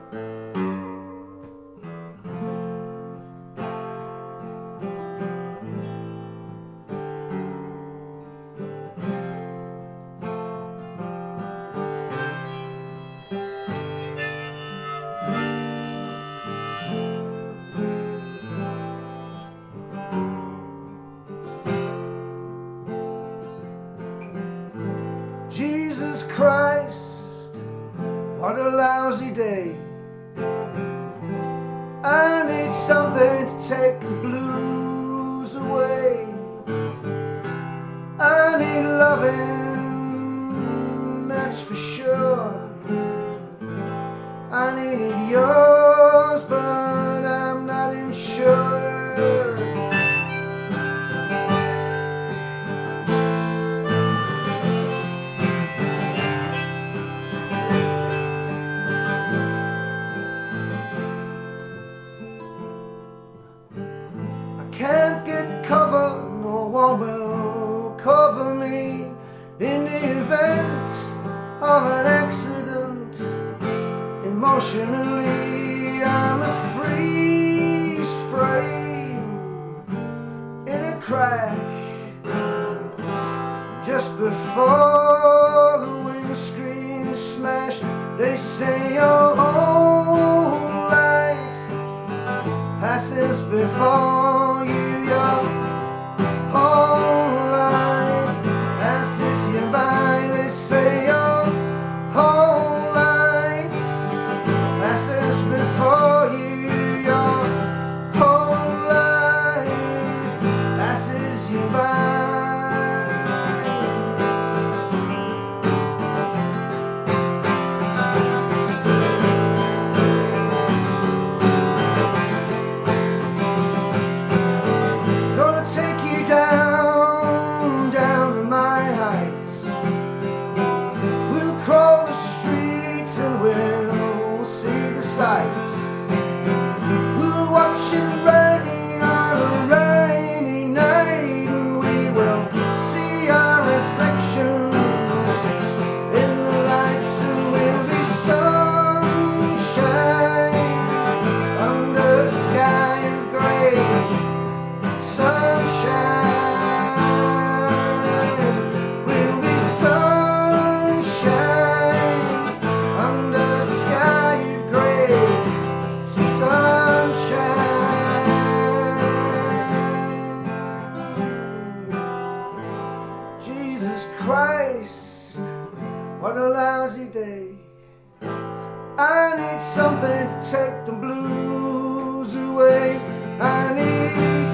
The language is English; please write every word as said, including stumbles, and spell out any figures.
Jesus Christ, what a lousy day. I need something to take the blues away. I need loving, that's for sure. I needed yours, but I'm not insured. Can't get cover, no one will cover me in the event of an accident. Emotionally I'm a freeze frame in a crash just before the windscreen smash. They say your whole life passes before you. Your whole life passes you by. They say your whole life passes before you. Your whole life passes you by. We'll watch it rain on a rainy night, and we will see our reflections in the lights, and we'll be sunshine under a sky of grey. Sunshine, we'll be sunshine under a sky of grey. Jesus Christ, what a lousy day. I need something to take the blues away. I need